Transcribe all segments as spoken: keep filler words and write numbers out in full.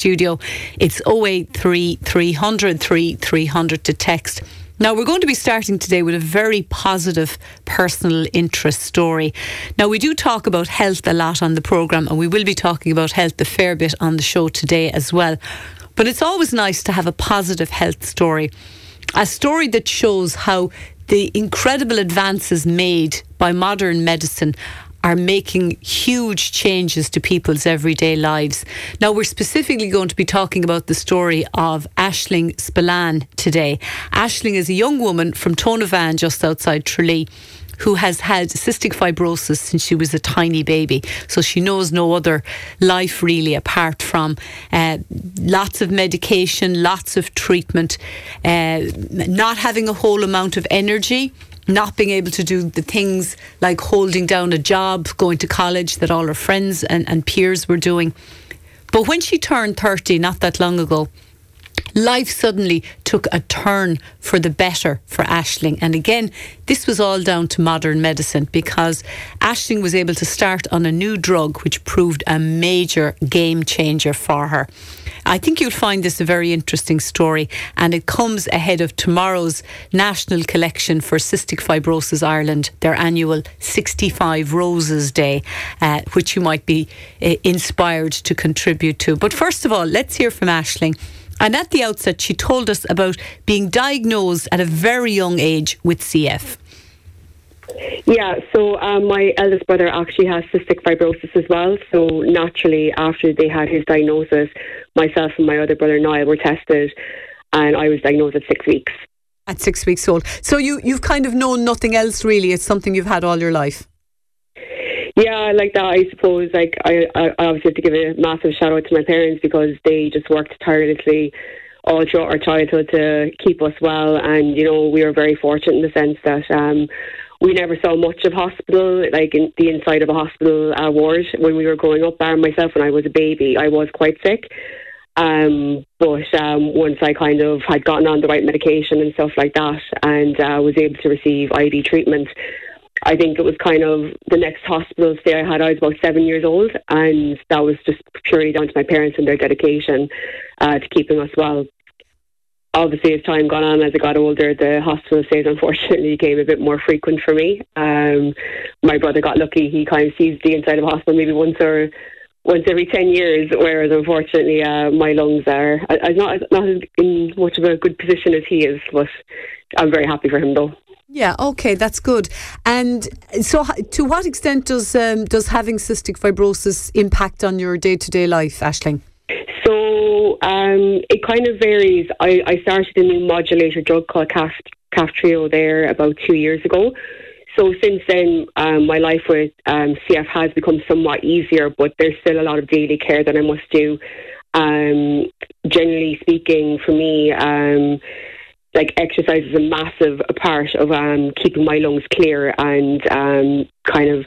studio. It's oh eight three, three hundred, three three hundred to text. Now, we're going to be starting today with a very positive personal interest story. Now, we do talk about health a lot on the programme, and we will be talking about health a fair bit on the show today as well. But it's always nice to have a positive health story. A story that shows how the incredible advances made by modern medicine are making huge changes to people's everyday lives. Now, we're specifically going to be talking about the story of Aisling Spillane today. Aisling is a young woman from Tonavan, just outside Tralee, who has had cystic fibrosis since she was a tiny baby. So she knows no other life really apart from uh, lots of medication, lots of treatment, uh, not having a whole amount of energy, not being able to do the things like holding down a job, going to college that all her friends and, and peers were doing. But when she turned thirty, not that long ago, life suddenly took a turn for the better for Aisling. And again, this was all down to modern medicine, because Aisling was able to start on a new drug which proved a major game changer for her. I think you'll find this a very interesting story, and it comes ahead of tomorrow's National Collection for Cystic Fibrosis Ireland, their annual sixty-five Roses Day, uh, which you might be uh, inspired to contribute to. But first of all, let's hear from Aisling. And at the outset, she told us about being diagnosed at a very young age with C F. Yeah, so um, my eldest brother actually has cystic fibrosis as well. So naturally, after they had his diagnosis, myself and my other brother Niall were tested, and I was diagnosed at six weeks. At six weeks old. So you, you've kind of known nothing else really. It's something you've had all your life. Yeah, like that, I suppose. Like I, I obviously have to give a massive shout out to my parents, because they just worked tirelessly all throughout our childhood to keep us well. And, you know, we were very fortunate in the sense that um, we never saw much of hospital, like in the inside of a hospital uh, ward when we were growing up. Bar myself, when I was a baby, I was quite sick. Um, but um, once I kind of had gotten on the right medication and stuff like that, and uh, was able to receive I V treatment, I think it was kind of the next hospital stay I had. I was about seven years old, and that was just purely down to my parents and their dedication uh, to keeping us well. Obviously, as time gone on, as I got older, the hospital stays unfortunately became a bit more frequent for me. Um, my brother got lucky; he kind of sees the inside of a hospital maybe once or once every ten years, whereas unfortunately, uh, my lungs are I'm not not in much of a good position as he is. But I'm very happy for him, though. Yeah, okay, that's good. And so to what extent does um, does having cystic fibrosis impact on your day-to-day life, Aisling? So um, it kind of varies. I, I started a new modulator drug called Caf, Kaftrio there about two years ago. So since then, um, my life with um, C F has become somewhat easier, but there's still a lot of daily care that I must do. Um, generally speaking, for me, um, like exercise is a massive part of um, keeping my lungs clear, and um, kind of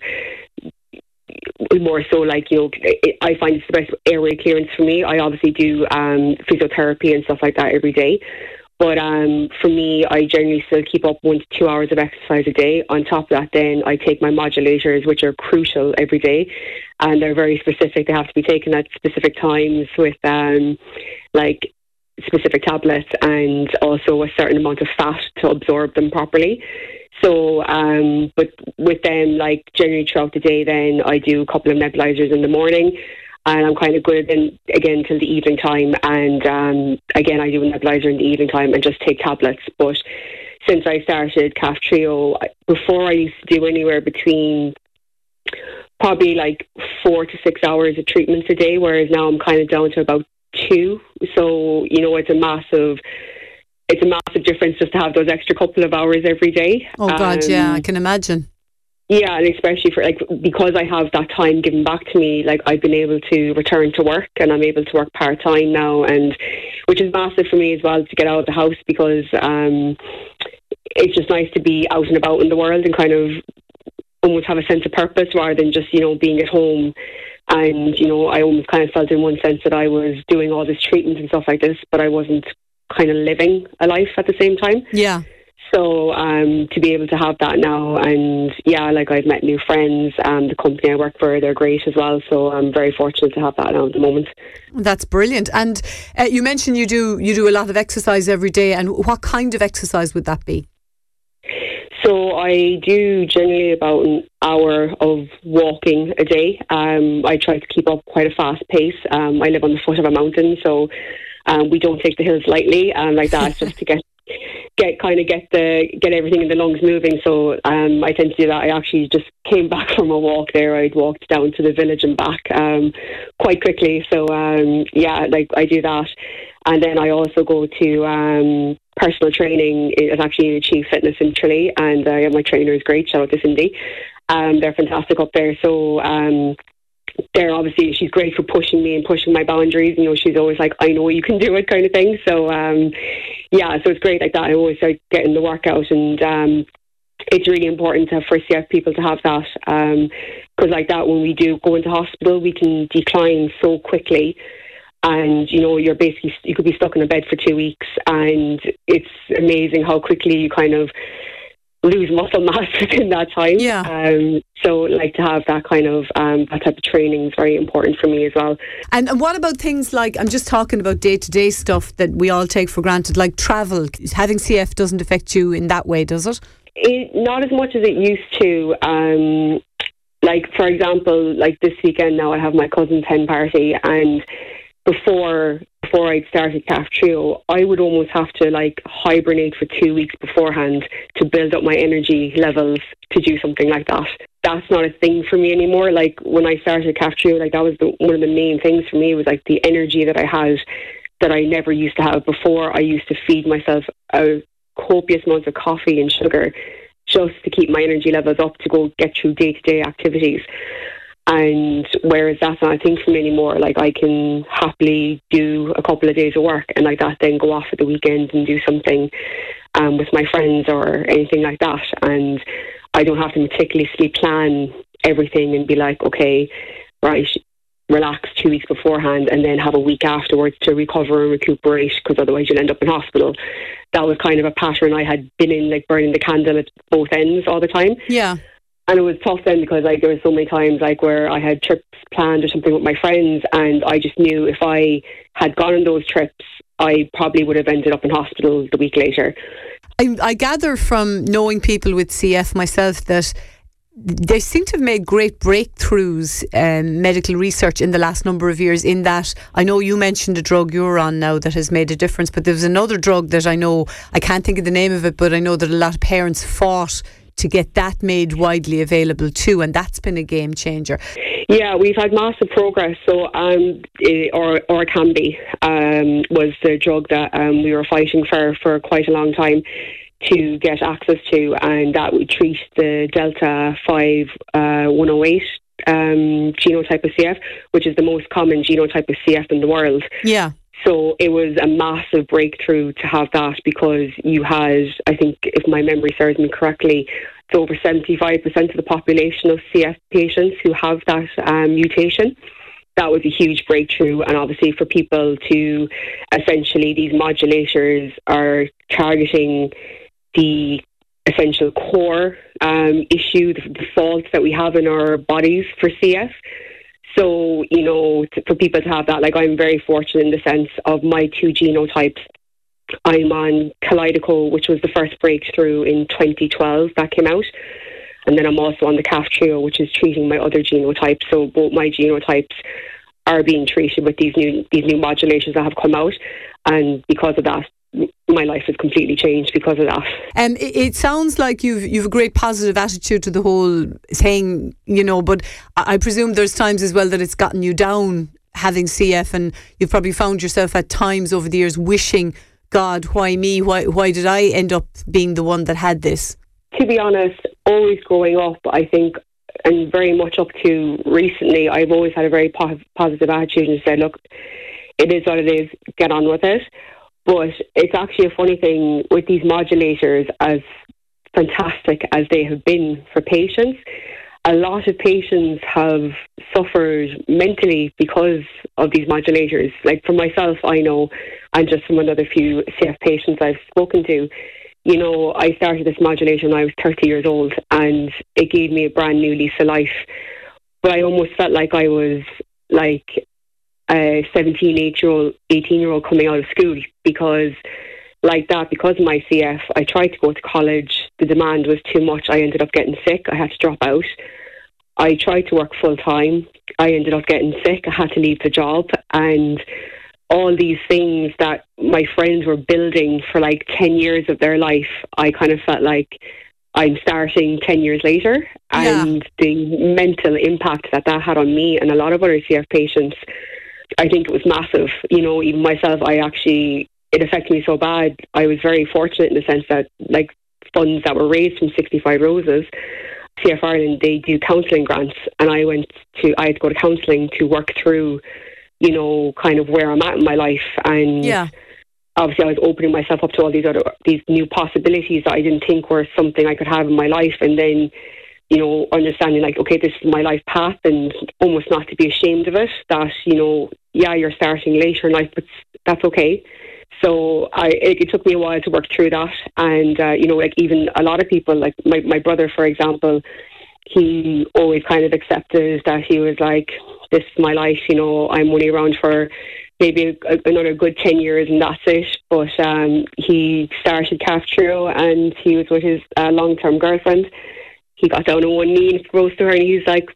more so like, you know, I find it's the best airway clearance for me. I obviously do um, physiotherapy and stuff like that every day. But um, for me, I generally still keep up one to two hours of exercise a day. On top of that, then I take my modulators, which are crucial every day. And they're very specific. They have to be taken at specific times with um, like specific tablets, and also a certain amount of fat to absorb them properly. So, um, but with them, like generally throughout the day, then I do a couple of nebulizers in the morning, and I'm kind of good then again till the evening time. And um, again, I do a nebulizer in the evening time and just take tablets. But since I started Kaftrio, before I used to do anywhere between probably like four to six hours of treatments a day, whereas now I'm kind of down to about two. So, you know, it's a massive it's a massive difference just to have those extra couple of hours every day. Oh God, um, yeah, I can imagine. Yeah, and especially for like, because I have that time given back to me, like I've been able to return to work, and I'm able to work part time now, and which is massive for me as well, to get out of the house, because um, it's just nice to be out and about in the world and kind of almost have a sense of purpose rather than just, you know, being at home. And, you know, I almost kind of felt in one sense that I was doing all this treatment and stuff like this, but I wasn't kind of living a life at the same time. Yeah. So um, to be able to have that now, and yeah, like I've met new friends, and the company I work for, they're great as well. So I'm very fortunate to have that now at the moment. That's brilliant. And uh, you mentioned you do you do a lot of exercise every day. And what kind of exercise would that be? So I do generally about an hour of walking a day. Um, I try to keep up quite a fast pace. Um, I live on the foot of a mountain, so um, we don't take the hills lightly, and like that, just to get get kind of get the get everything in the lungs moving. So um, I tend to do that. I actually just came back from a walk there. I'd walked down to the village and back um, quite quickly. So um, yeah, like I do that, and then I also go to um, personal training. It's actually Achieve Fitness in Tralee, and uh, my trainer is great. Shout out to Cindy. Um, they're fantastic up there. So. Um, There, obviously, she's great for pushing me and pushing my boundaries. You know, she's always like, I know you can do it kind of thing. So, um, yeah, so it's great like that. I always start getting the workout, and um, it's really important to, for C F people to have that. Because um, like that, when we do go into hospital, we can decline so quickly. And, you know, you're basically, you could be stuck in a bed for two weeks. And it's amazing how quickly you kind of lose muscle mass within that time. Yeah. Um, so like to have that kind of um, that type of training is very important for me as well. And, and what about things like, I'm just talking about day-to-day stuff that we all take for granted, like travel. Having C F doesn't affect you in that way, does it? It not as much as it used to. Um, like, for example, like this weekend now I have my cousin's hen party, and before before I'd started C A F Trio, I would almost have to like hibernate for two weeks beforehand to build up my energy levels to do something like that. That's not a thing for me anymore. Like when I started C A F Trio, like that was the, one of the main things for me was like the energy that I had that I never used to have before. I used to feed myself a copious amounts of coffee and sugar just to keep my energy levels up to go get through day-to-day activities. And whereas that's not a thing for me anymore, like I can happily do a couple of days of work and like that then go off at the weekend and do something um, with my friends or anything like that. And I don't have to meticulously plan everything and be like, okay, right, relax two weeks beforehand and then have a week afterwards to recover and recuperate, because otherwise you'll end up in hospital. That was kind of a pattern I had been in, like burning the candle at both ends all the time. Yeah. And it was tough then because like there were so many times like where I had trips planned or something with my friends, and I just knew if I had gone on those trips, I probably would have ended up in hospital the week later. I, I gather from knowing people with C F myself that they seem to have made great breakthroughs in um, medical research in the last number of years, in that I know you mentioned a drug you're on now that has made a difference, but there was another drug that I know, I can't think of the name of it, but I know that a lot of parents fought to get that made widely available too, and that's been a game changer. Yeah, we've had massive progress. So, um, or Orkambi um, was the drug that um, we were fighting for for quite a long time to get access to, and that would treat the Delta five one oh eight um, genotype of C F, which is the most common genotype of C F in the world. Yeah. So it was a massive breakthrough to have that, because you had, I think, if my memory serves me correctly, it's over seventy-five percent of the population of C F patients who have that um, mutation. That was a huge breakthrough. And obviously for people to, essentially, these modulators are targeting the essential core um, issue, the, the faults that we have in our bodies for C F. So, you know, to, for people to have that, like I'm very fortunate in the sense of my two genotypes. I'm on Kalydeco, which was the first breakthrough in twenty twelve that came out. And then I'm also on the C A F Trio, which is treating my other genotype. So both my genotypes are being treated with these new these new modulators that have come out. And because of that, my life has completely changed because of that. Um, it, it sounds like you've you've a great positive attitude to the whole thing, you know, but I, I presume there's times as well that it's gotten you down having C F, and you've probably found yourself at times over the years wishing, God, why me? Why why did I end up being the one that had this? To be honest, always growing up, I think, and very much up to recently, I've always had a very po- positive attitude and said, look, it is what it is, get on with it. But it's actually a funny thing with these modulators, as fantastic as they have been for patients, a lot of patients have suffered mentally because of these modulators. Like for myself, I know, and just from another few C F patients I've spoken to, you know, I started this modulation when I was thirty years old, and it gave me a brand new lease of life. But I almost felt like I was like a seventeen, eighteen year old coming out of school, because like that, because of my C F, I tried to go to college. The demand was too much. I ended up getting sick. I had to drop out. I tried to work full time. I ended up getting sick. I had to leave the job. And all these things that my friends were building for like ten years of their life, I kind of felt like I'm starting ten years later. Yeah. And the mental impact that that had on me and a lot of other C F patients, I think it was massive. You know, even myself, I actually, it affected me so bad. I was very fortunate in the sense that, like, funds that were raised from sixty-five Roses, C F Ireland, they do counselling grants, and I went to, I had to go to counselling to work through, you know, kind of where I'm at in my life. And Yeah. obviously I was opening myself up to all these other, these new possibilities that I didn't think were something I could have in my life. And then, you know, understanding like, okay, this is my life path, and almost not to be ashamed of it, that, you know, yeah, you're starting later in life, but that's okay. So I, it, it took me a while to work through that. And, uh, you know, like even a lot of people, like my, my brother, for example, he always kind of accepted that. He was like, this is my life, you know, I'm only around for maybe a, another good ten years and that's it. But um, he started Caftrio, and he was with his uh, long-term girlfriend. He got down on one knee and proposed to her, and he's like,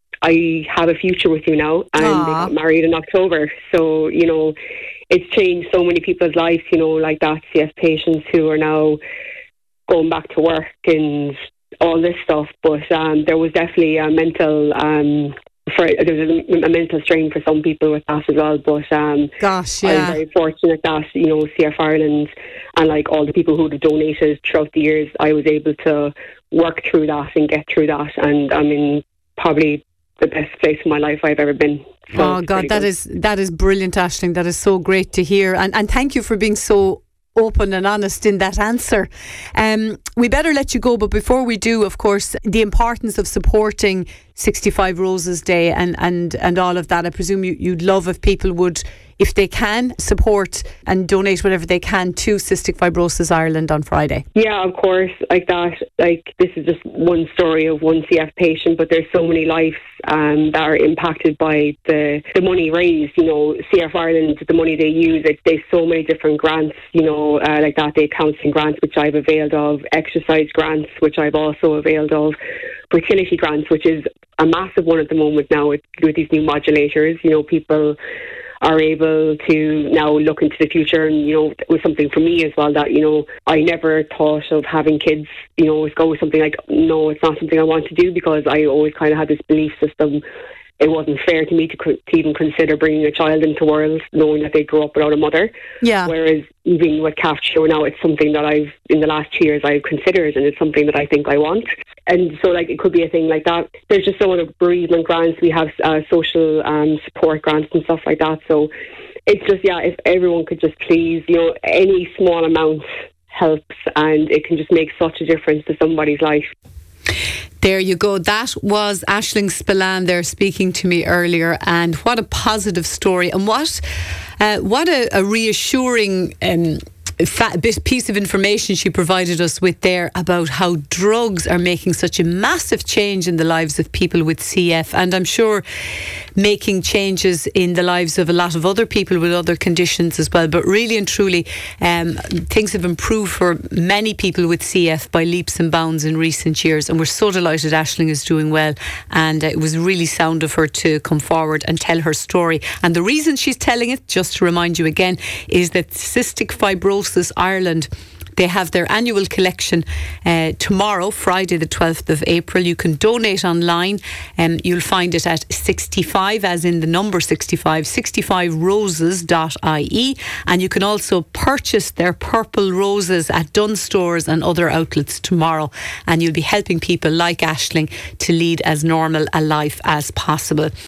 I have a future with you now. And Aww. They got married in October. So, you know, it's changed so many people's lives, you know, like that, C F patients who are now going back to work and all this stuff. But um, there was definitely a mental, um, for there was a, a mental strain for some people with that as well. But um, Gosh, yeah. I'm very fortunate that, you know, C F Ireland and like all the people who have donated throughout the years, I was able to work through that and get through that. And I'm in probably the best place in my life I've ever been. So oh God, that good. is that is brilliant, Aisling. That is so great to hear, and and thank you for being so open and honest in that answer. Um, we better let you go, but before we do, of course, the importance of supporting sixty-five Roses Day and and and all of that. I presume you, you'd love if people would, if they can, support and donate whatever they can to Cystic Fibrosis Ireland on Friday. Yeah, of course, like that. Like, this is just one story of one C F patient, but there's so many lives um, that are impacted by the, the money raised. You know, C F Ireland, the money they use, it, there's so many different grants, you know, uh, like that. They counselling grants, which I've availed of, exercise grants, which I've also availed of, fertility grants, which is a massive one at the moment now with, with these new modulators. You know, people are able to now look into the future, and, you know, it was something for me as well that, you know, I never thought of having kids. You know, it's always something like, no, it's not something I want to do, because I always kind of had this belief system. It wasn't fair to me to, to even consider bringing a child into the world knowing that they grew up without a mother. Yeah. Whereas even with Caftrio now, it's something that I've, in the last two years, I've considered, and it's something that I think I want. And so, like, it could be a thing like that. There's just so many bereavement grants. We have uh, social um, support grants and stuff like that. So it's just, yeah, if everyone could just please, you know, any small amount helps, and it can just make such a difference to somebody's life. There you go. That was Aisling Spillane there speaking to me earlier, and what a positive story, and what uh, what a, a reassuring um, fa- bit piece of information she provided us with there about how drugs are making such a massive change in the lives of people with C F, and I'm sure making changes in the lives of a lot of other people with other conditions as well. But really and truly, um, things have improved for many people with C F by leaps and bounds in recent years, and we're so delighted Aisling is doing well, and uh, it was really sound of her to come forward and tell her story. And the reason she's telling it, just to remind you again, is that Cystic Fibrosis Ireland, they have their annual collection uh, tomorrow, Friday the twelfth of April. You can donate online, and um, you'll find it at sixty-five, as in the number sixty-five, sixty-five roses dot I E, and you can also purchase their purple roses at Dunnes Stores and other outlets tomorrow, and you'll be helping people like Aisling to lead as normal a life as possible.